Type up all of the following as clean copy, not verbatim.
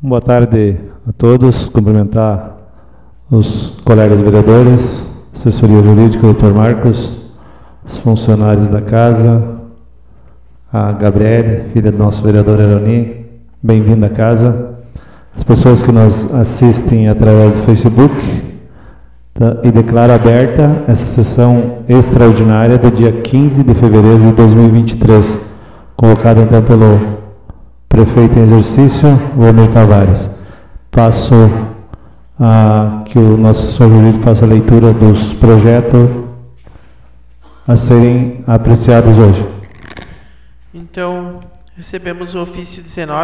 Boa tarde a todos. Cumprimentar os colegas vereadores, assessoria jurídica, doutor Marcos, os funcionários da casa, a Gabriele, filha do nosso vereador Aroni, bem-vinda à casa, as pessoas que nos assistem através do Facebook, e declaro aberta essa sessão extraordinária do dia 15 de fevereiro de 2023, convocada então pelo prefeito em exercício, Walmir Tavares. Passo a que o nosso assessor jurídico faça a leitura dos projetos a serem apreciados hoje. Então, recebemos o ofício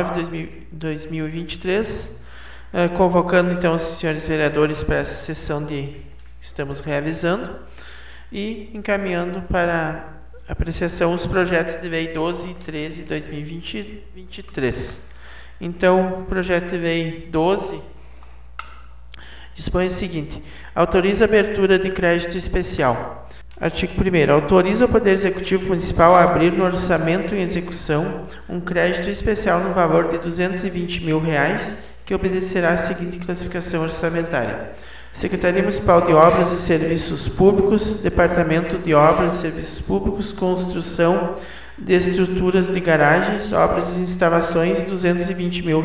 19/2023, convocando então os senhores vereadores para essa sessão que estamos realizando e encaminhando para apreciação os projetos de lei 12 e 13 de 2023. Então, o projeto de lei 12 dispõe o seguinte: autoriza a abertura de crédito especial. Artigo 1º. Autoriza o Poder Executivo Municipal a abrir no orçamento em execução um crédito especial no valor de R$ 220 mil, que obedecerá à seguinte classificação orçamentária: Secretaria Municipal de Obras e Serviços Públicos, Departamento de Obras e Serviços Públicos, Construção de Estruturas de Garagens, Obras e Instalações, R$ 220 mil.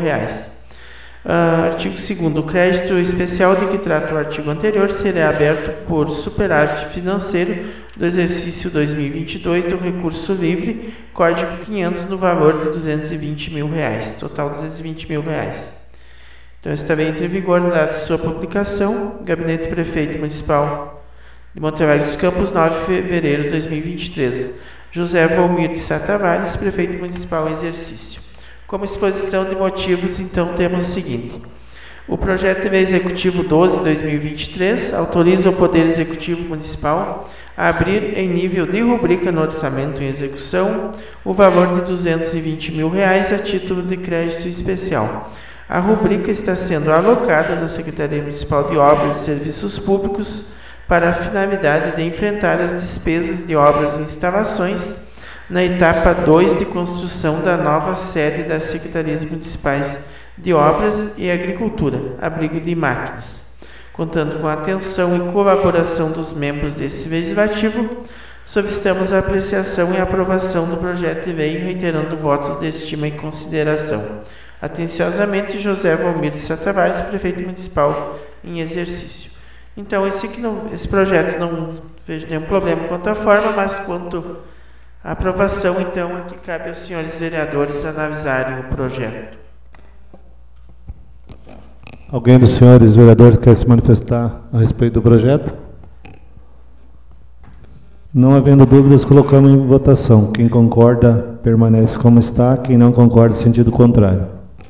Artigo 2º. O crédito especial de que trata o artigo anterior será aberto por superávit financeiro do exercício 2022 do recurso livre, código 500, no valor de R$ 220 mil, total R$ 220 mil. Então, esta lei entra em vigor na data de sua publicação. Gabinete Prefeito Municipal de Monte Alegre dos Campos, 9 de fevereiro de 2023. José Walmir de Sá Tavares, Prefeito Municipal em exercício. Como exposição de motivos, então, temos o seguinte: o projeto de lei executivo 12 de 2023 autoriza o Poder Executivo Municipal a abrir em nível de rubrica no orçamento em execução o valor de R$ 220 mil a título de crédito especial. A rubrica está sendo alocada na Secretaria Municipal de Obras e Serviços Públicos para a finalidade de enfrentar as despesas de obras e instalações na etapa 2 de construção da nova sede das Secretarias Municipais de Obras e Agricultura, abrigo de máquinas. Contando com a atenção e colaboração dos membros desse legislativo, solicitamos a apreciação e aprovação do projeto de lei, reiterando votos de estima e consideração. Atenciosamente, José Walmir de Sá Tavares, Prefeito Municipal em exercício. Então, esse projeto não vejo nenhum problema quanto à forma, mas quanto à aprovação, então, aqui cabe aos senhores vereadores analisarem o projeto. Alguém dos senhores vereadores quer se manifestar a respeito do projeto? Não havendo dúvidas, colocamos em votação. Quem concorda, permanece como está. Quem não concorda, sentido contrário.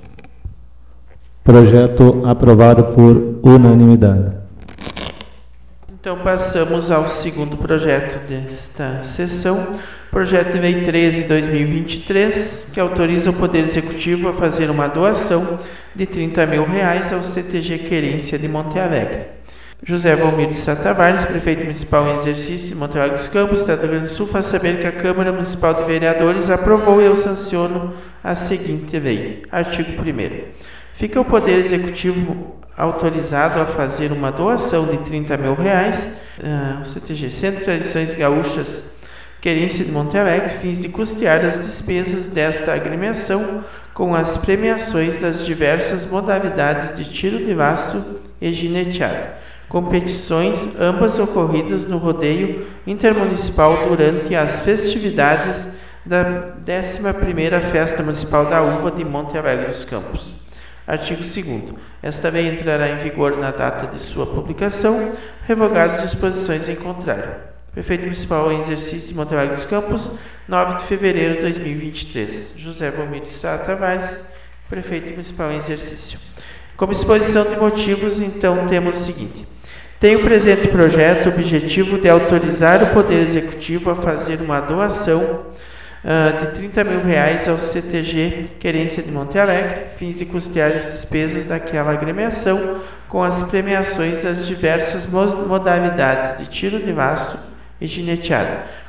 Projeto aprovado por unanimidade. Então, passamos ao segundo projeto desta sessão, projeto de lei 13 de 2023, que autoriza o Poder Executivo a fazer uma doação de R$ 30 mil ao CTG Querência de Monte Alegre. José Walmir de Sá Tavares, Prefeito Municipal em exercício de Monte Alegre dos Campos, Estado do Rio Grande do Sul, faz saber que a Câmara Municipal de Vereadores aprovou e eu sanciono a seguinte lei. Artigo 1º. Fica o Poder Executivo autorizado a fazer uma doação de R$ 30 mil ao CTG Centro de Tradições Gaúchas Querência de Monte Alegre, fins de custear as despesas desta agremiação com as premiações das diversas modalidades de tiro de laço e gineteada, competições ambas ocorridas no rodeio intermunicipal durante as festividades da 11ª Festa Municipal da Uva de Monte Alegre dos Campos. Artigo 2º. Esta lei entrará em vigor na data de sua publicação, revogadas disposições em contrário. Prefeito Municipal em exercício de Monte Alegre dos Campos, 9 de fevereiro de 2023. José Walmir de Sá Tavares, Prefeito Municipal em exercício. Como exposição de motivos, então, temos o seguinte: tem o presente projeto o objetivo de autorizar o Poder Executivo a fazer uma doação de R$ 30 mil ao CTG Querência de Monte Alegre, fins de custear as despesas daquela agremiação com as premiações das diversas modalidades de tiro de laço e gineteada,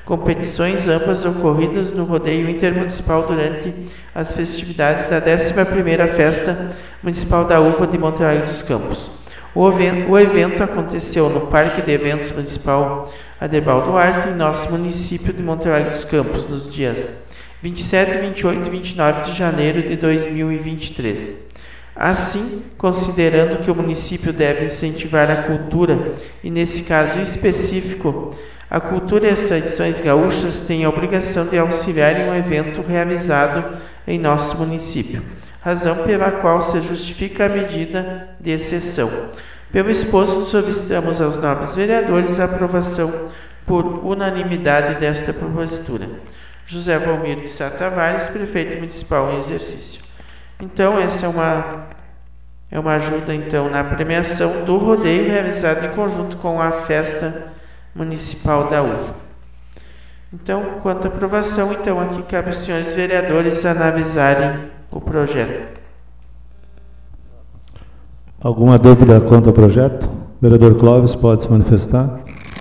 competições ambas ocorridas no rodeio intermunicipal durante as festividades da 11ª Festa Municipal da Uva de Monteiro dos Campos. O evento aconteceu no Parque de Eventos Municipal Aderbal Duarte, em nosso município de Monteiro dos Campos, nos dias 27, 28 e 29 de janeiro de 2023. Assim, considerando que o município deve incentivar a cultura, e nesse caso específico, a cultura e as tradições gaúchas têm a obrigação de auxiliar em um evento realizado em nosso município, razão pela qual se justifica a medida de exceção. Pelo exposto, solicitamos aos nobres vereadores a aprovação por unanimidade desta propositura. José Valmir de Sá Tavares, prefeito municipal em exercício. Então, essa é uma ajuda então na premiação do rodeio realizado em conjunto com a Festa Municipal da Uva. Então, quanto à aprovação, então aqui cabe aos senhores vereadores analisarem o projeto. Alguma dúvida quanto ao projeto? Vereador Clóvis, pode se manifestar.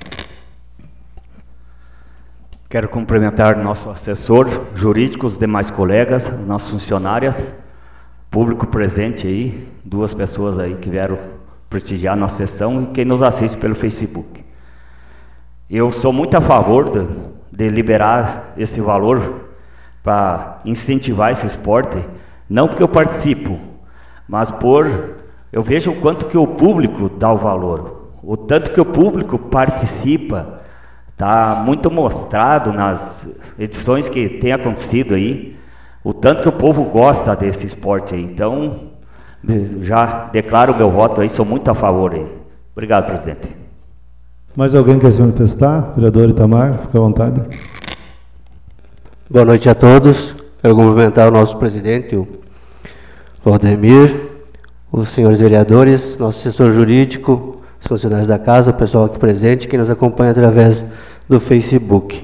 Quero cumprimentar nosso assessor jurídico, os demais colegas, as nossas funcionárias, público presente aí, 2 pessoas aí que vieram prestigiar a nossa sessão e quem nos assiste pelo Facebook. Eu sou muito a favor de liberar esse valor para incentivar esse esporte, não porque eu participo, mas eu vejo o quanto que o público dá o valor, o tanto que o público participa, está muito mostrado nas edições que tem acontecido aí, o tanto que o povo gosta desse esporte aí. Então, já declaro o meu voto aí, sou muito a favor aí. Obrigado, presidente. Mais alguém quer se manifestar? Vereador Itamar, fica à vontade. Boa noite a todos. Quero cumprimentar o nosso presidente, o Valdemir, os senhores vereadores, nosso assessor jurídico, os funcionários da casa, o pessoal aqui presente, que nos acompanha através do Facebook.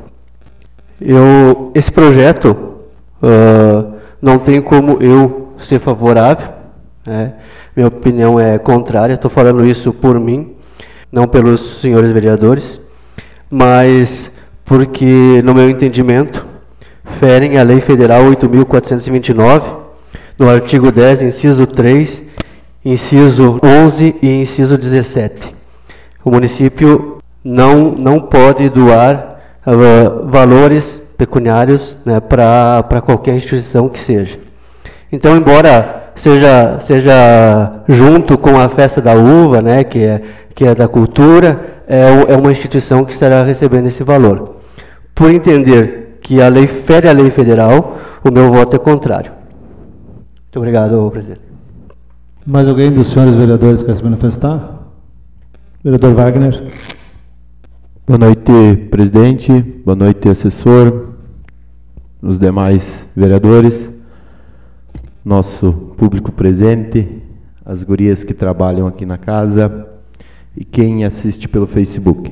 Esse projeto não tem como eu ser favorável, né? Minha opinião é contrária, estou falando isso por mim, não pelos senhores vereadores, mas porque, no meu entendimento, ferem a Lei Federal 8.429, no artigo 10, inciso 3, inciso 11 e inciso 17. O município não pode doar valores pecuniários, né, para qualquer instituição que seja. Então, embora seja junto com a Festa da Uva, né, que é da cultura, é uma instituição que estará recebendo esse valor. Por entender que a lei fere a lei federal, o meu voto é contrário. Muito obrigado, presidente. Mais alguém dos senhores vereadores quer se manifestar? Vereador Wagner. Boa noite, presidente. Boa noite, assessor. Os demais vereadores. Nosso público presente. As gurias que trabalham aqui na casa. E quem assiste pelo Facebook.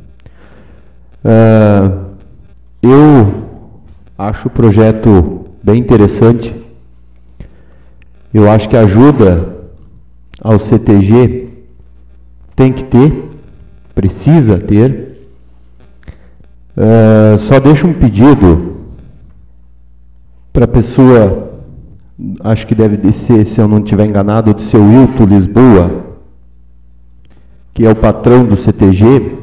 Eu acho o projeto bem interessante. Eu acho que ajuda ao CTG tem que ter, precisa ter. Só deixo um pedido para a pessoa, acho que deve ser, se eu não estiver enganado, do seu Wilton Lisboa, que é o patrão do CTG.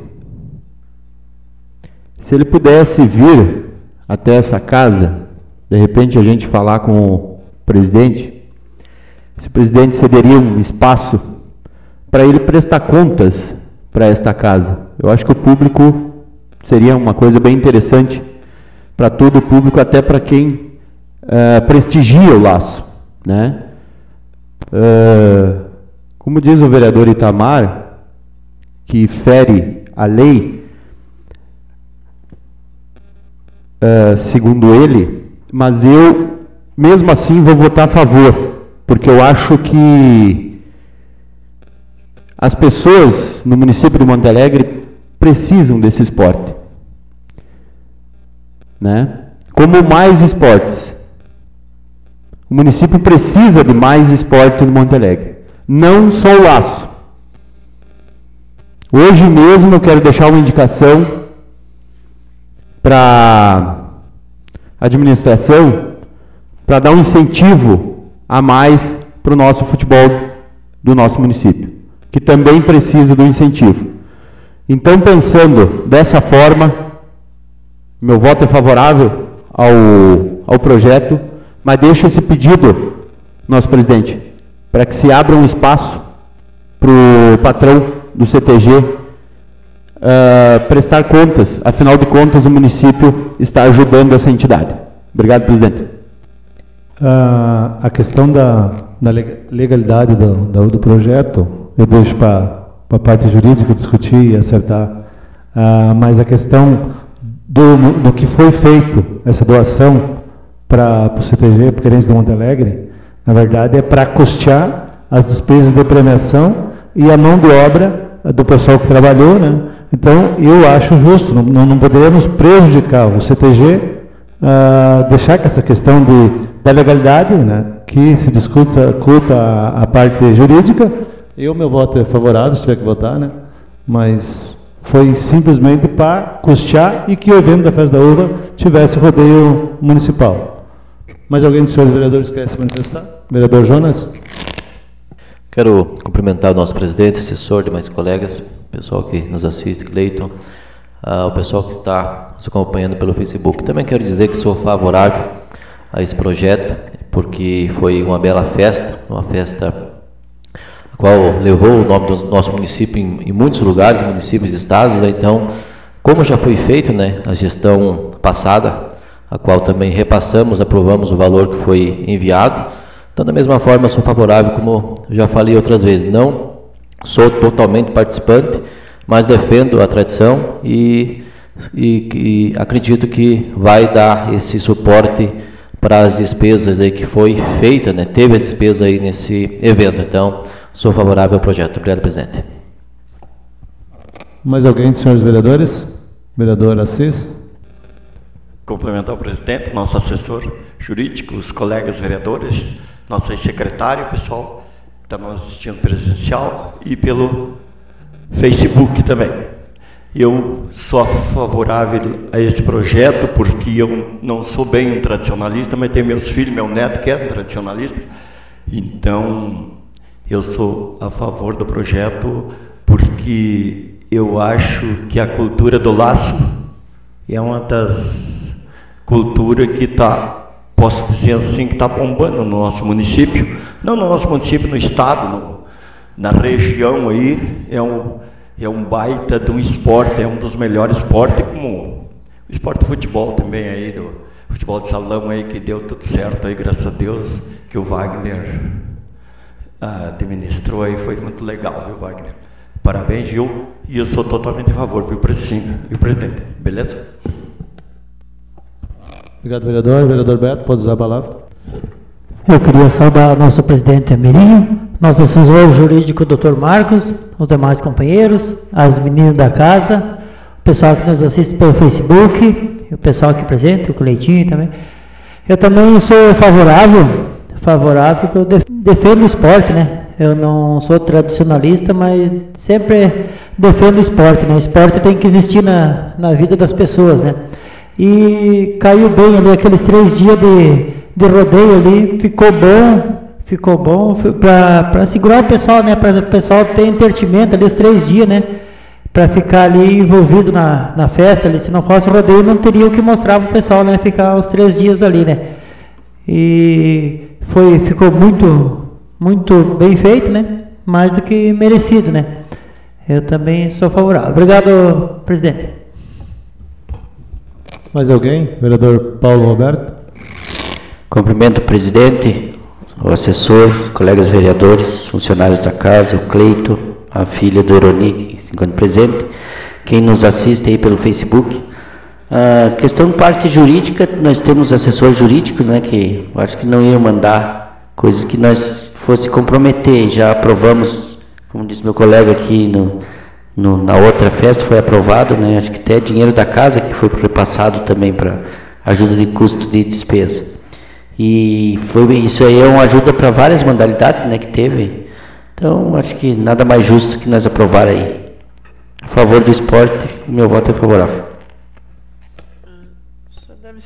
Se ele pudesse vir até essa casa, de repente a gente falar com o presidente, se o presidente cederia um espaço para ele prestar contas para esta casa. Eu acho que o público seria uma coisa bem interessante para todo o público, até para quem prestigia o laço, né? Como diz o vereador Itamar, que fere a lei, segundo ele, mas eu, mesmo assim, vou votar a favor, porque eu acho que as pessoas no município de Monte Alegre precisam desse esporte, né? Como mais esportes. O município precisa de mais esporte no Monte Alegre, não só o laço. Hoje mesmo eu quero deixar uma indicação para a administração para dar um incentivo a mais para o nosso futebol do nosso município, que também precisa do incentivo. Então, pensando dessa forma, meu voto é favorável ao projeto, mas deixo esse pedido, nosso presidente, para que se abra um espaço para o patrão do CTG prestar contas. Afinal de contas, o município está ajudando essa entidade. Obrigado, presidente. A questão da legalidade do projeto, eu deixo para a parte jurídica discutir e acertar, mas a questão do que foi feito, essa doação para o CTG, para o Querência do Monte Alegre, na verdade é para custear as despesas de premiação e a mão de obra do pessoal que trabalhou, né? Então, eu acho justo, não poderíamos prejudicar o CTG, deixar que essa questão da legalidade, né, que se discuta a parte jurídica. Meu voto é favorável, se tiver que votar, né? Mas foi simplesmente para custear e que o evento da Festa da Uva tivesse rodeio municipal. Mais alguém dos senhores vereadores quer se manifestar? Vereador Jonas? Quero cumprimentar o nosso presidente, assessor, demais colegas, pessoal que nos assiste, Cleiton, o pessoal que está nos acompanhando pelo Facebook. Também quero dizer que sou favorável a esse projeto, porque foi uma bela festa, uma festa a qual levou o nome do nosso município em muitos lugares, municípios e estados. Então, como já foi feito, né, a gestão passada, a qual também repassamos, aprovamos o valor que foi enviado. Então, da mesma forma, sou favorável, como já falei outras vezes. Não sou totalmente participante, mas defendo a tradição e acredito que vai dar esse suporte para as despesas aí que foi feita, né? Teve as despesas aí nesse evento. Então, sou favorável ao projeto. Obrigado, presidente. Mais alguém dos senhores vereadores? Vereador Assis? Complementar o presidente, nosso assessor jurídico, os colegas vereadores, nosso secretário, pessoal que está nos assistindo presencial e pelo Facebook também. Eu sou favorável a esse projeto porque eu não sou bem um tradicionalista, mas tenho meus filhos, meu neto que é um tradicionalista. Então, eu sou a favor do projeto porque eu acho que a cultura do laço é uma das culturas que posso dizer assim, que está bombando no nosso município, não no nosso município, no estado, na região aí, é um baita de um esporte, é um dos melhores esportes, como o esporte de futebol também aí, do futebol de salão aí, que deu tudo certo aí, graças a Deus, que o Wagner administrou aí, foi muito legal, viu, Wagner? Parabéns, viu? E eu sou totalmente a favor, viu, presidente? Beleza? Obrigado, vereador. Vereador Beto, pode usar a palavra. Eu queria saudar nosso presidente Amirinho, nosso assessor jurídico, Dr. Marcos, os demais companheiros, as meninas da casa, o pessoal que nos assiste pelo Facebook, o pessoal aqui presente, o Cleitinho também. Eu também sou favorável, porque eu defendo o esporte, né? Eu não sou tradicionalista, mas sempre defendo o esporte, né? O esporte tem que existir na vida das pessoas, né? E caiu bem ali, aqueles 3 dias de rodeio ali, ficou bom para segurar o pessoal, né? Para o pessoal ter entretenimento ali os 3 dias, né? Para ficar ali envolvido na festa ali. Se não fosse o rodeio, não teria o que mostrar para o pessoal, né? Ficar os 3 dias ali, né? E ficou muito bem feito, né? Mais do que merecido, né? Eu também sou favorável. Obrigado, presidente. Mais alguém? Vereador Paulo Roberto. Cumprimento o presidente, o assessor, os colegas vereadores, funcionários da casa, o Cleito, a filha do Eroni, que se encontra presente, quem nos assiste aí pelo Facebook. A questão de parte jurídica, nós temos assessores jurídicos, né, que eu acho que não iam mandar coisas que nós fosse comprometer. Já aprovamos, como disse meu colega aqui, na outra festa foi aprovado, né, acho que até dinheiro da casa que foi repassado também para ajuda de custo de despesa. E isso aí é uma ajuda para várias modalidades, né, que teve. Então, acho que nada mais justo que nós aprovar aí. A favor do esporte, o meu voto é favorável.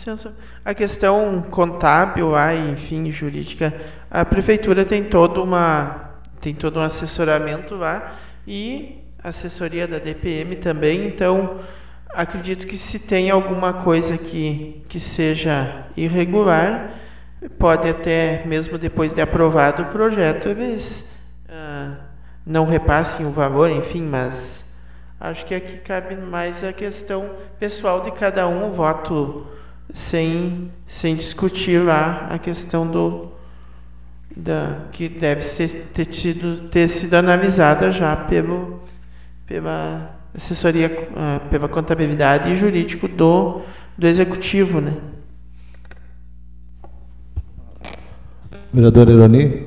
A questão contábil, enfim, jurídica, a prefeitura tem todo um assessoramento lá e a assessoria da DPM também. Então, acredito que se tem alguma coisa que seja irregular, pode até, mesmo depois de aprovado o projeto, eles não repassem o valor, enfim, mas acho que aqui cabe mais a questão pessoal de cada um, o voto sem discutir lá a questão que deve ter sido analisada já pela assessoria, pela contabilidade e jurídico do executivo, né? Vereador Ironi.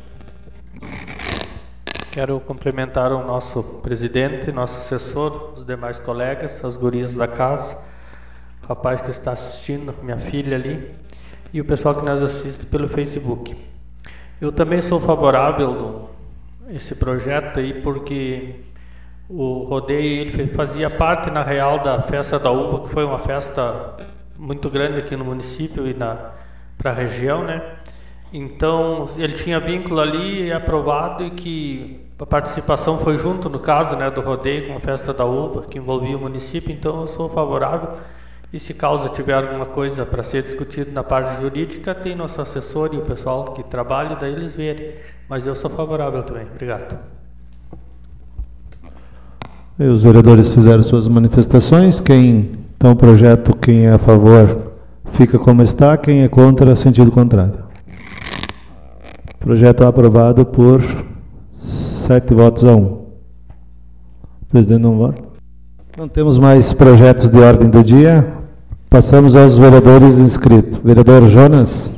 Quero cumprimentar o nosso presidente, nosso assessor, os demais colegas, as gurias da casa, o rapaz que está assistindo, minha filha ali, e o pessoal que nos assiste pelo Facebook. Eu também sou favorável a esse projeto aí, porque o rodeio ele fazia parte, na real, da Festa da Uva, que foi uma festa muito grande aqui no município e para a região, né? Então, ele tinha vínculo ali aprovado e que a participação foi junto, no caso, né, do rodeio com a Festa da Uva, que envolvia o município. Então, eu sou favorável. E se caso tiver alguma coisa para ser discutido na parte jurídica, tem nosso assessor e o pessoal que trabalha, daí eles verem. Mas eu sou favorável também. Obrigado. E os vereadores fizeram suas manifestações. Então, o projeto, quem é a favor, fica como está. Quem é contra, sentido contrário. Projeto aprovado por 7 votos a 1. O presidente não vota. Não temos mais projetos de ordem do dia. Passamos aos vereadores inscritos. Vereador Jonas.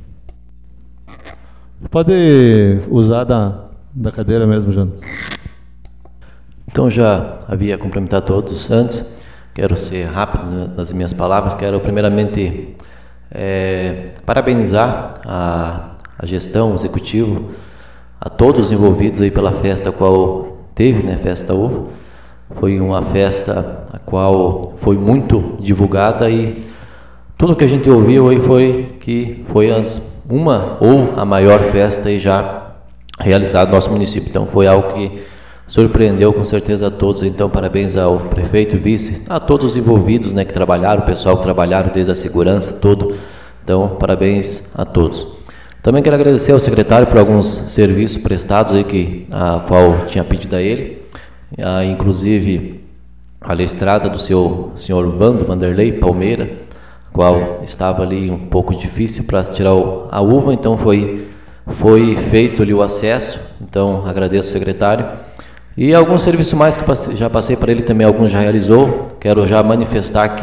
Pode usar da cadeira mesmo, Jonas. Então, já havia cumprimentado todos antes. Quero ser rápido nas minhas palavras. Quero primeiramente parabenizar a gestão, o executivo, a todos os envolvidos aí pela festa a qual teve, né, Festa Uva. Foi uma festa a qual foi muito divulgada e tudo que a gente ouviu aí foi que foi uma ou a maior festa aí já realizada no nosso município. Então foi algo que surpreendeu com certeza a todos. Então parabéns ao prefeito e vice, a todos os envolvidos, né, que trabalharam, o pessoal que trabalharam desde a segurança, todo. Então parabéns a todos. Também quero agradecer ao secretário por alguns serviços prestados aí a qual tinha pedido a ele, inclusive a estrada do senhor Vanderlei Palmeira, qual estava ali um pouco difícil para tirar a uva, então foi feito ali o acesso. Então agradeço ao secretário. E alguns serviços mais que já passei para ele também, alguns já realizou. Quero já manifestar que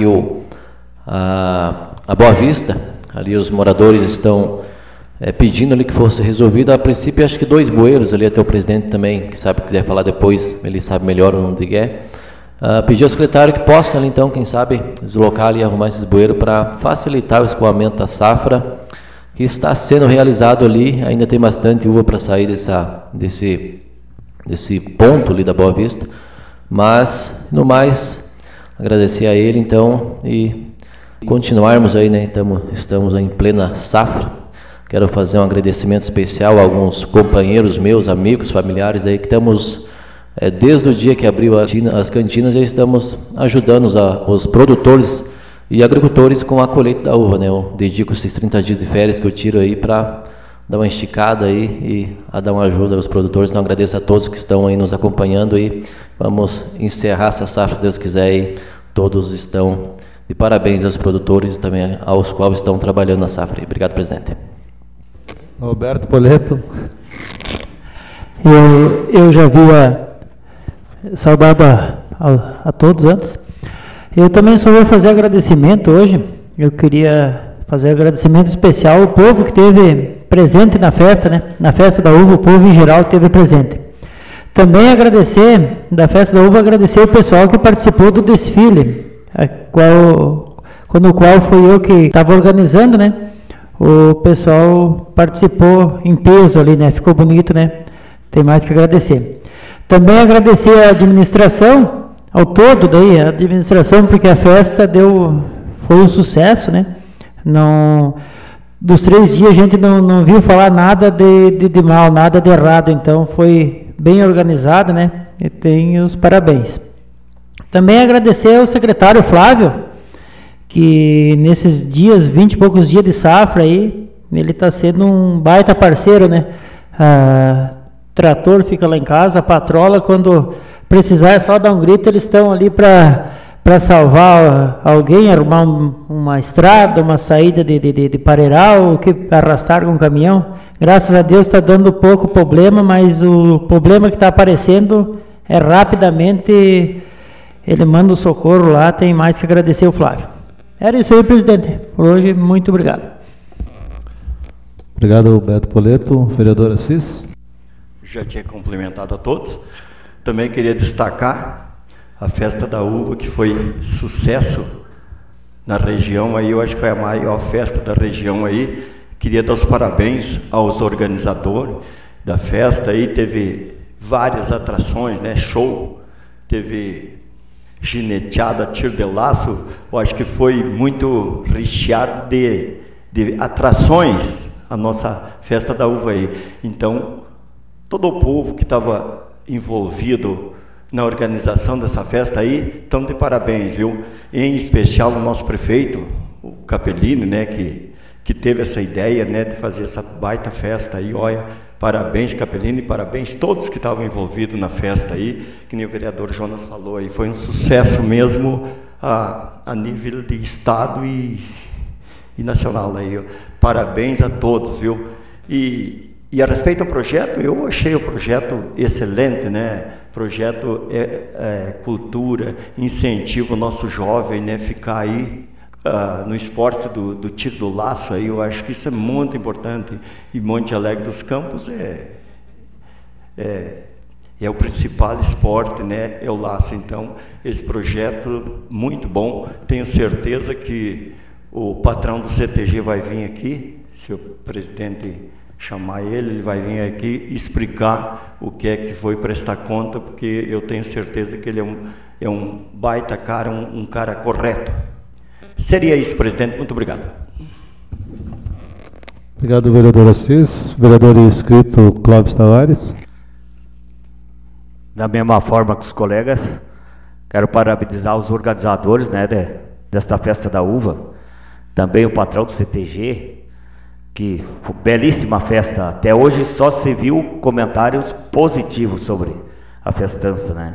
a Boa Vista, ali os moradores estão pedindo ali que fosse resolvido. A princípio, acho que 2 bueiros ali, até o presidente também, que sabe, quiser falar depois, ele sabe melhor onde é. Pedir ao secretário que possa ali, então, quem sabe, deslocar ali e arrumar esses bueiros para facilitar o escoamento da safra que está sendo realizado ali. Ainda tem bastante uva para sair desse ponto ali da Boa Vista, mas, no mais, agradecer a ele, então, e continuarmos aí, né, estamos em plena safra. Quero fazer um agradecimento especial a alguns companheiros meus, amigos, familiares aí, que estamos, desde o dia que abriu as cantinas, já estamos ajudando os produtores e agricultores com a colheita da uva, né? Eu dedico esses 30 dias de férias que eu tiro aí para dar uma esticada aí e a dar uma ajuda aos produtores. Então agradeço a todos que estão aí nos acompanhando e vamos encerrar essa safra, se Deus quiser, e todos estão de parabéns aos produtores e também aos quais estão trabalhando na safra. Obrigado, presidente. Roberto Poleto. Eu já havia saudado a todos antes. Eu também só vou fazer agradecimento hoje. Eu queria fazer agradecimento especial ao povo que esteve presente na festa, né? Na Festa da Uva, o povo em geral esteve presente. Também agradecer, da Festa da Uva, agradecer o pessoal que participou do desfile, no qual fui eu que estava organizando, né? O pessoal participou em peso ali, né? Ficou bonito, né? Tem mais que agradecer. Também agradecer a administração, ao todo daí, a administração, porque a festa foi um sucesso, né? Não, dos 3 dias a gente não viu falar nada de mal, nada de errado, então foi bem organizado, né? E tenho os parabéns. Também agradecer ao secretário Flávio, que nesses dias, 20 e poucos dias de safra aí, ele está sendo um baita parceiro, né? Trator fica lá em casa, a patrola, quando precisar é só dar um grito, eles estão ali para salvar alguém, arrumar uma estrada, uma saída de pareiral, que arrastar com um caminhão. Graças a Deus está dando pouco problema, mas o problema que está aparecendo é rapidamente, ele manda o socorro lá, tem mais que agradecer o Flávio. Era isso aí, presidente. Por hoje, muito obrigado. Obrigado, Beto Poleto. Vereador Assis. Já tinha cumprimentado a todos. Também queria destacar a festa da uva, que foi sucesso na região aí, eu acho que foi a maior festa da região aí. Queria dar os parabéns aos organizadores da festa aí, teve várias atrações, né? Show, teve gineteada, tiro de laço, eu acho que foi muito recheado de atrações a nossa festa da uva aí. Então, todo o povo que estava envolvido na organização dessa festa aí, estão de parabéns, viu? Em especial o nosso prefeito, o Capellini, né, que teve essa ideia, né, de fazer essa baita festa aí. Olha, parabéns, Capellini, parabéns todos que estavam envolvidos na festa aí, que nem o vereador Jonas falou aí, foi um sucesso mesmo a nível de estado e nacional aí. Parabéns a todos, viu? E a respeito ao projeto, eu achei o projeto excelente, né? Projeto cultura, incentiva o nosso jovem, né? Ficar aí no esporte do tiro do laço, aí eu acho que isso é muito importante. E Monte Alegre dos Campos é o principal esporte, né? É o laço. Então, esse projeto muito bom. Tenho certeza que o patrão do CTG vai vir aqui, se o presidente chamar ele vai vir aqui explicar o que é que foi prestar conta, porque eu tenho certeza que ele é um baita cara, um cara correto. Seria isso, presidente. Muito obrigado. Obrigado, vereador Assis. Vereador inscrito Clóvis Tavares. Da mesma forma que os colegas, quero parabenizar os organizadores, né, desta festa da uva, também o patrão do CTG, que foi belíssima festa. Até hoje só se viu comentários positivos sobre a festança, né?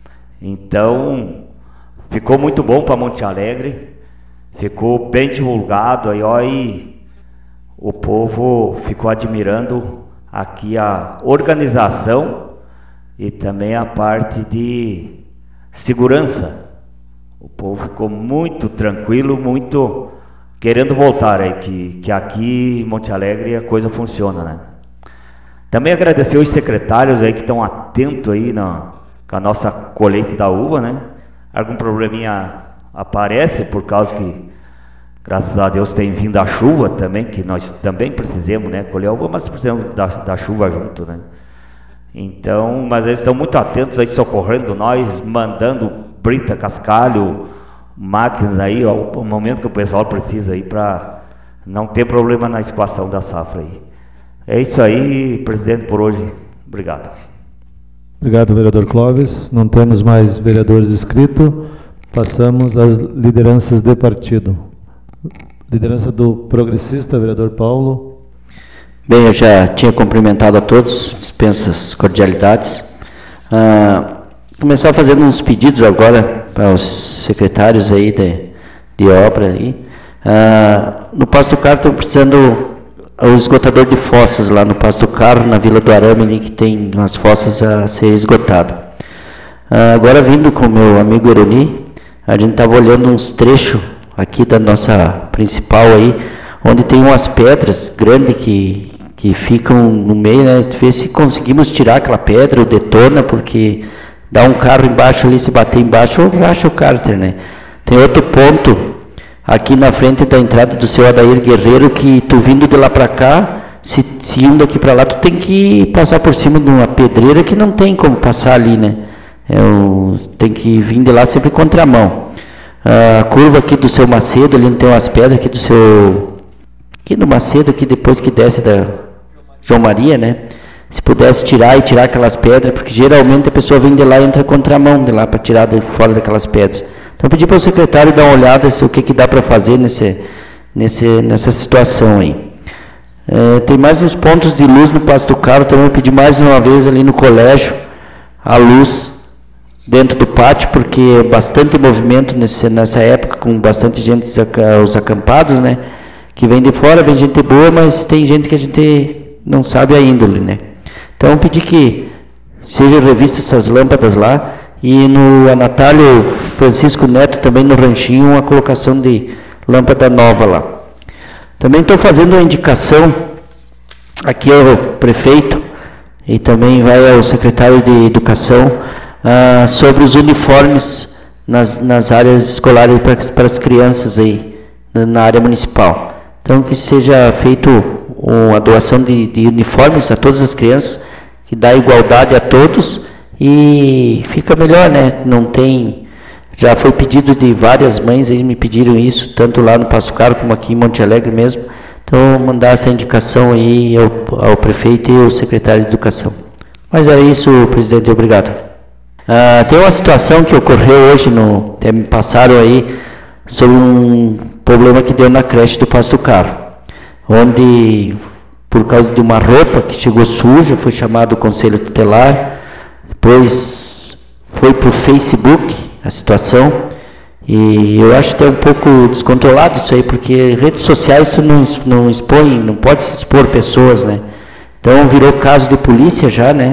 Então, ficou muito bom para Monte Alegre, ficou bem divulgado aí, ó, e o povo ficou admirando aqui a organização e também a parte de segurança. O povo ficou muito tranquilo, muito querendo voltar aí, que aqui em Monte Alegre a coisa funciona, né? Também agradecer os secretários aí que estão atentos aí com a nossa colheita da uva, né? Algum probleminha aparece por causa que, graças a Deus, tem vindo a chuva também, que nós também precisamos, né? Colher a uva, mas precisamos da chuva junto, né? Então, mas eles estão muito atentos aí, socorrendo nós, mandando brita, cascalho, máquinas aí, ó, o momento que o pessoal precisa aí para não ter problema na escoação da safra aí. É isso aí, presidente, por hoje. Obrigado. Obrigado, vereador Clóvis. Não temos mais vereadores inscritos. Passamos às lideranças de partido. Liderança do progressista, vereador Paulo. Bem, eu já tinha cumprimentado a todos, dispenso as cordialidades. Começar fazendo uns pedidos agora para os secretários aí de obra aí. No Pasto Caro estão precisando o esgotador de fossas lá no Pasto Caro, na Vila do Arame, ali, que tem umas fossas a ser esgotado. Agora, vindo com o meu amigo Eroni, a gente estava olhando uns trechos aqui da nossa principal aí, onde tem umas pedras grandes que ficam no meio, né? Ver se conseguimos tirar aquela pedra ou detona, porque dá um carro embaixo ali, se bater embaixo, ou racha o cárter, né? Tem outro ponto aqui na frente da entrada do seu Adair Guerreiro, que tu vindo de lá para cá, se indo daqui para lá, tu tem que passar por cima de uma pedreira que não tem como passar ali, né? Tem que vir de lá sempre contramão. A curva aqui do seu Macedo, ali não tem umas pedras aqui do seu... Aqui no Macedo, aqui depois que desce da João Maria, né? Se pudesse tirar aquelas pedras, porque geralmente a pessoa vem de lá e entra contramão de lá para tirar de fora daquelas pedras. Então eu pedi para o secretário dar uma olhada o que dá para fazer nessa situação aí. Tem mais uns pontos de luz no Passo do Carro, também eu pedi mais uma vez ali no colégio, a luz dentro do pátio, porque é bastante movimento nessa época, com bastante gente, os acampados, né? Que vem de fora, vem gente boa, mas tem gente que a gente não sabe a índole, né? Então eu pedi que seja revista essas lâmpadas lá, e no Natália Francisco Neto também no Ranchinho, uma colocação de lâmpada nova lá. Também estou fazendo uma indicação aqui ao prefeito e também vai ao secretário de Educação sobre os uniformes nas áreas escolares para as crianças aí, na área municipal. Então que seja feito uma doação de uniformes a todas as crianças, que dá igualdade a todos e fica melhor, né? Não tem... Já foi pedido de várias mães, eles me pediram isso, tanto lá no Passo Caro como aqui em Monte Alegre mesmo. Então, mandar essa indicação aí ao prefeito e ao secretário de Educação. Mas é isso, presidente, obrigado. Tem uma situação que ocorreu hoje, até me passaram aí, sobre um problema que deu na creche do Passo Caro, onde, por causa de uma roupa que chegou suja, foi chamado o Conselho Tutelar, depois foi para o Facebook a situação, e eu acho até um pouco descontrolado isso aí, porque redes sociais tu não expõe, não pode se expor pessoas, né? Então virou caso de polícia já, né?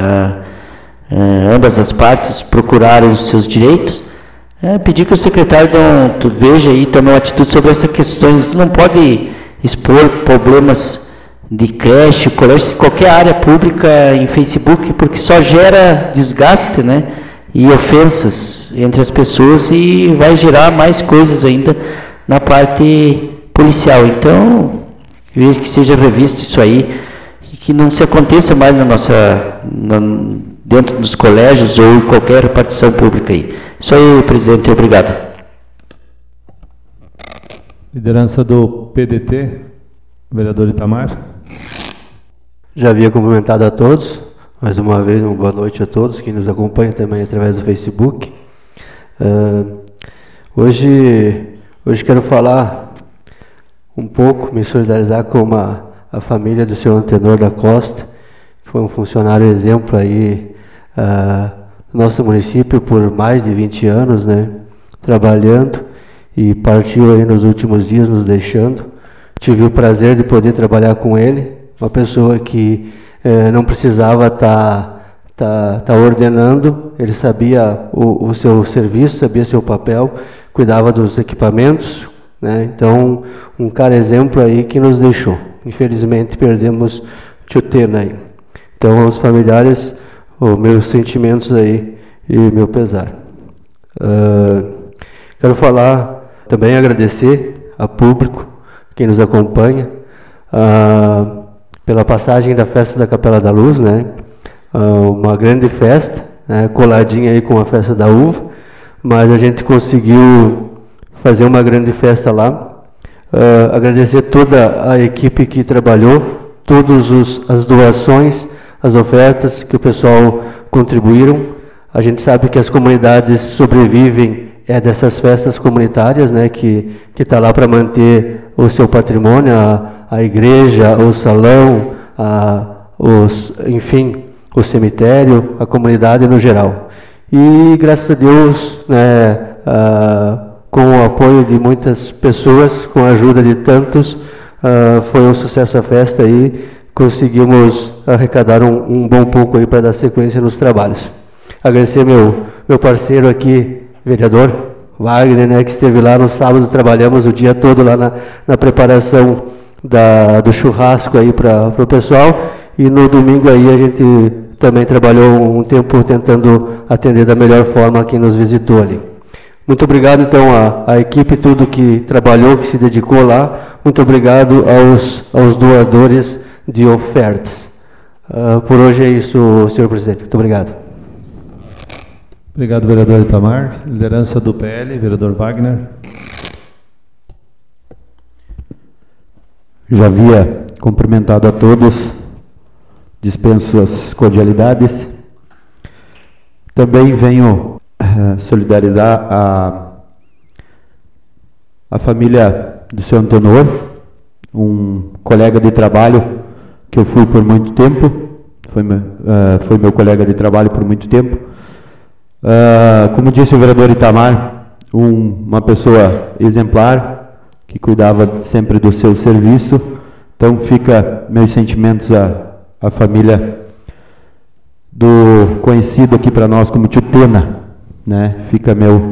Ambas as partes procuraram os seus direitos. Pedir que o secretário veja aí, tome uma atitude sobre essas questões. Não pode expor problemas de creche, colégio, qualquer área pública em Facebook, porque só gera desgaste, né? E ofensas entre as pessoas e vai gerar mais coisas ainda na parte policial. Então, vejo que seja revisto isso aí e que não se aconteça mais dentro dos colégios ou em qualquer repartição pública aí. Isso aí, presidente, obrigado. Liderança do PDT, vereador Itamar. Já havia cumprimentado a todos. Mais uma vez, uma boa noite a todos que nos acompanham também através do Facebook. Hoje quero falar um pouco, me solidarizar com a família do senhor Antenor da Costa, que foi um funcionário exemplo aí no nosso município por mais de 20 anos, né, trabalhando, e partiu aí nos últimos dias nos deixando. Tive o prazer de poder trabalhar com ele, uma pessoa que não precisava tá ordenando, ele sabia o seu serviço, sabia seu papel, cuidava dos equipamentos, né? Então, um cara exemplo aí que nos deixou. Infelizmente, perdemos Tchutena aí. Então, aos familiares, os meus sentimentos aí e meu pesar. Quero falar, também agradecer ao público, quem nos acompanha, pela passagem da festa da Capela da Luz, né? Uma grande festa, né? Coladinha aí com a festa da uva, mas a gente conseguiu fazer uma grande festa lá. Agradecer toda a equipe que trabalhou, todas as doações, as ofertas que o pessoal contribuíram. A gente sabe que as comunidades sobrevivem dessas festas comunitárias, né? Que está lá para manter o seu patrimônio, a igreja, o salão, enfim, o cemitério, a comunidade no geral. E graças a Deus, né, com o apoio de muitas pessoas, com a ajuda de tantos, foi um sucesso a festa e conseguimos arrecadar um bom pouco aí para dar sequência nos trabalhos. Agradecer meu parceiro aqui, vereador Wagner, né, que esteve lá no sábado, trabalhamos o dia todo lá na preparação do churrasco aí para o pessoal, e no domingo aí a gente também trabalhou um tempo tentando atender da melhor forma quem nos visitou ali. Muito obrigado então à equipe, tudo que trabalhou, que se dedicou lá. Muito obrigado aos doadores de ofertas. Por hoje é isso, senhor presidente. Muito obrigado. Obrigado, vereador Itamar. Liderança do PL, vereador Wagner. Já havia cumprimentado a todos, dispenso as cordialidades. Também venho solidarizar a família do seu Antenor, um colega de trabalho que eu fui por muito tempo, foi meu colega de trabalho por muito tempo. Como disse o vereador Itamar, uma pessoa exemplar, que cuidava sempre do seu serviço. Então fica meus sentimentos à família do conhecido aqui para nós como tio Tena, né? Fica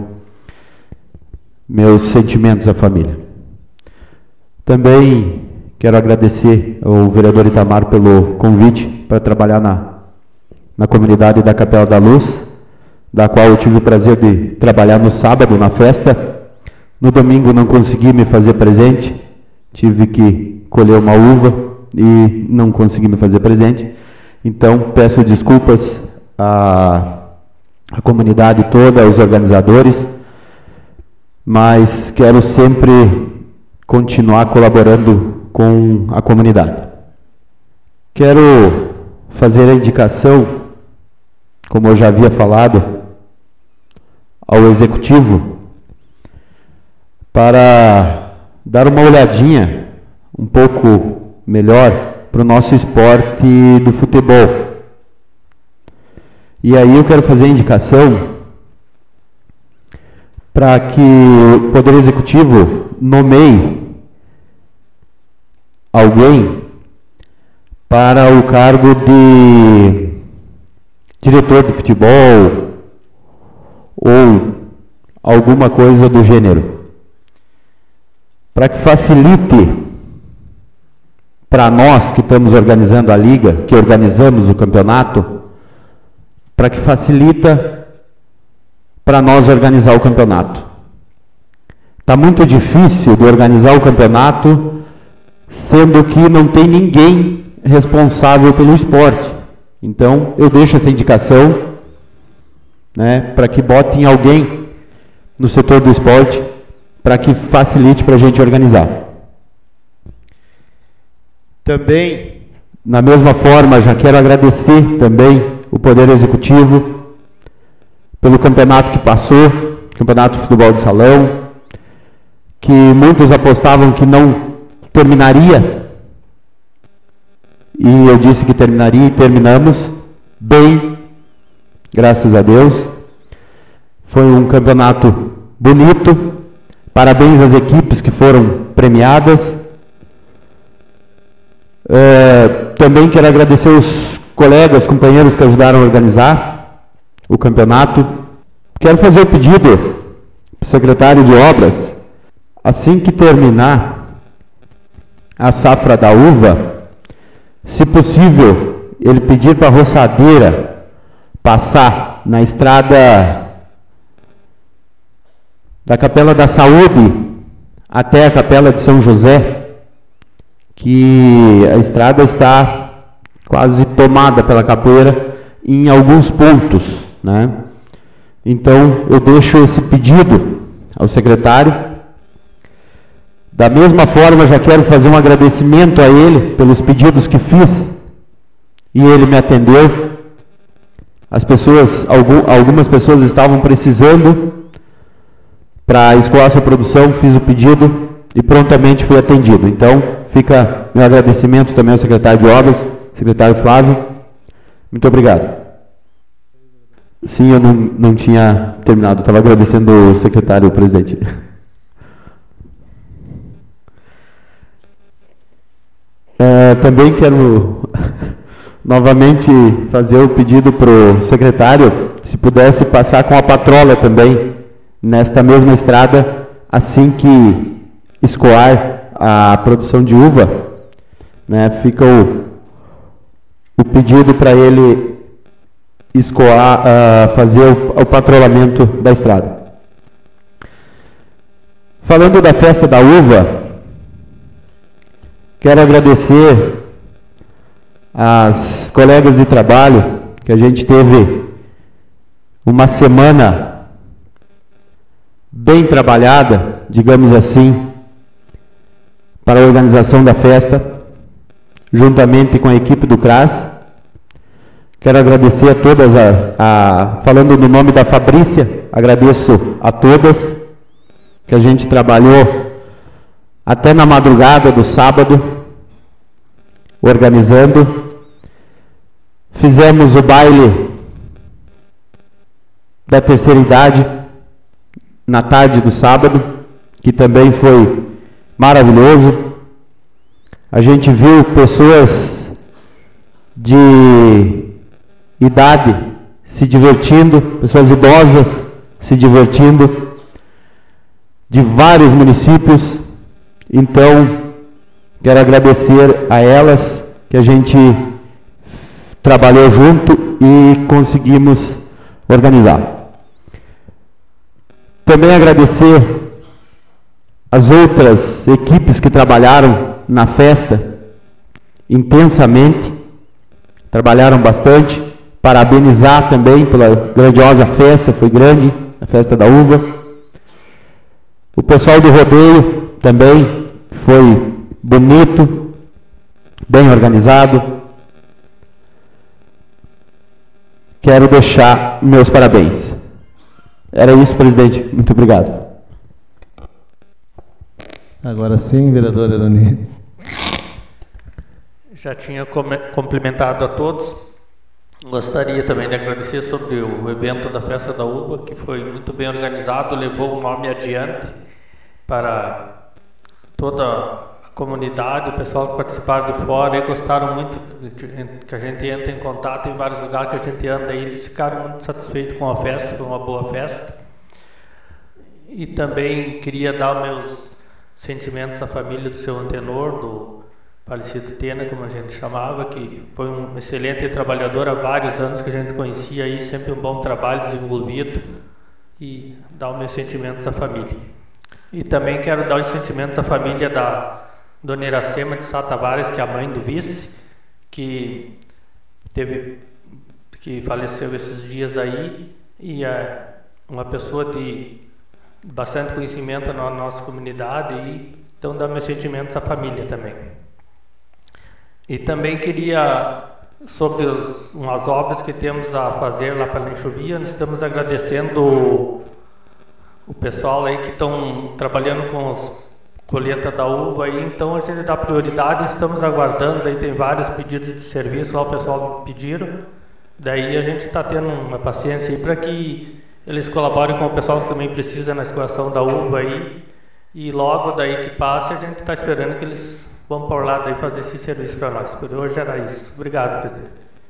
meus sentimentos à família. Também quero agradecer ao vereador Itamar pelo convite para trabalhar na comunidade da Capela da Luz, da qual eu tive o prazer de trabalhar no sábado, na festa. No domingo não consegui me fazer presente, tive que colher uma uva e não consegui me fazer presente. Então, peço desculpas à comunidade toda, aos organizadores, mas quero sempre continuar colaborando com a comunidade. Quero fazer a indicação, como eu já havia falado, ao Executivo, para dar uma olhadinha um pouco melhor para o nosso esporte do futebol. E aí eu quero fazer a indicação para que o Poder Executivo nomeie alguém para o cargo de diretor de futebol ou alguma coisa do gênero, para que facilite para nós que estamos organizando a liga, que organizamos o campeonato, para que facilita para nós organizar o campeonato. Está muito difícil de organizar o campeonato, sendo que não tem ninguém responsável pelo esporte. Então, eu deixo essa indicação, né, para que botem alguém no setor do esporte, para que facilite para a gente organizar. Também, na mesma forma, já quero agradecer também o Poder Executivo pelo campeonato que passou, campeonato de futebol de salão, que muitos apostavam que não terminaria, e eu disse que terminaria e terminamos bem, graças a Deus. Foi um campeonato bonito. Parabéns às equipes que foram premiadas. Também quero agradecer os colegas, companheiros que ajudaram a organizar o campeonato. Quero fazer o pedido para o secretário de obras, assim que terminar a safra da uva, se possível, ele pedir para a roçadeira passar na estrada da Capela da Saúde até a Capela de São José, que a estrada está quase tomada pela capoeira em alguns pontos, né? Então, eu deixo esse pedido ao secretário. Da mesma forma, já quero fazer um agradecimento a ele pelos pedidos que fiz, e ele me atendeu. Algumas pessoas estavam precisando para escoar sua produção, fiz o pedido e prontamente fui atendido. Então, fica meu agradecimento também ao secretário de Obras, secretário Flávio. Muito obrigado. Sim, eu não tinha terminado, estava agradecendo o secretário, o presidente. Também quero novamente fazer o pedido para o secretário, se pudesse passar com a patrola também, nesta mesma estrada, assim que escoar a produção de uva, né, fica o pedido para ele escoar, fazer o patrulhamento da estrada. Falando da festa da uva, quero agradecer às colegas de trabalho que a gente teve uma semana bem trabalhada, digamos assim, para a organização da festa, juntamente com a equipe do CRAS. Quero agradecer a todas, falando no nome da Fabrícia, agradeço a todas, que a gente trabalhou até na madrugada do sábado, organizando. Fizemos o baile da terceira idade na tarde do sábado, que também foi maravilhoso. A gente viu pessoas de idade se divertindo, pessoas idosas se divertindo, de vários municípios. Então, quero agradecer a elas, que a gente trabalhou junto e conseguimos organizar. Também agradecer as outras equipes que trabalharam na festa intensamente, trabalharam bastante. Parabenizar também pela grandiosa festa, foi grande, a festa da uva. O pessoal do rodeio também foi bonito, bem organizado. Quero deixar meus parabéns. Era isso, presidente. Muito obrigado. Agora sim, vereador Ironi. Já tinha cumprimentado a todos. Gostaria também de agradecer sobre o evento da Festa da Uva, que foi muito bem organizado, levou o nome adiante para toda a comunidade, o pessoal que participaram de fora e gostaram muito que a gente entra em contato em vários lugares que a gente anda e eles ficaram muito satisfeitos com a festa, foi uma boa festa. E também queria dar meus sentimentos à família do seu antenor, do falecido Tena, como a gente chamava, que foi um excelente trabalhador há vários anos que a gente conhecia aí, sempre um bom trabalho desenvolvido, e dar os meus sentimentos à família. E também quero dar os sentimentos à família da Dona Iracema de Sá Tavares, que é a mãe do vice, que faleceu esses dias aí, e é uma pessoa de bastante conhecimento na nossa comunidade, e então dar meus sentimentos à família também. E também queria, sobre umas obras que temos a fazer lá para a Lenxovia, nós estamos agradecendo o pessoal aí que estão trabalhando com as colheitas da uva aí, então a gente dá prioridade, estamos aguardando, aí tem vários pedidos de serviço lá, o pessoal pediram, daí a gente está tendo uma paciência aí para que eles colaborem com o pessoal que também precisa na escoação da uva aí, e logo daí que passe a gente está esperando que eles vão por lá daí fazer esse serviço para nós. Por hoje era isso. Obrigado, presidente.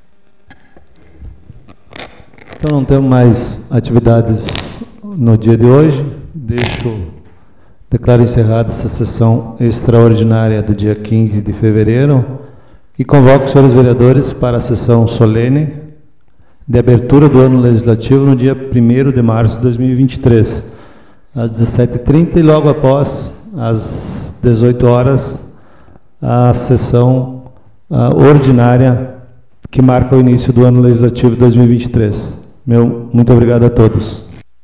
Então não temos mais atividades no dia de hoje. Declaro encerrada essa sessão extraordinária do dia 15 de fevereiro e convoco os senhores vereadores para a sessão solene de abertura do ano legislativo no dia 1º de março de 2023, às 17h30 e logo após, às 18 horas, a sessão ordinária que marca o início do ano legislativo 2023. Muito obrigado a todos.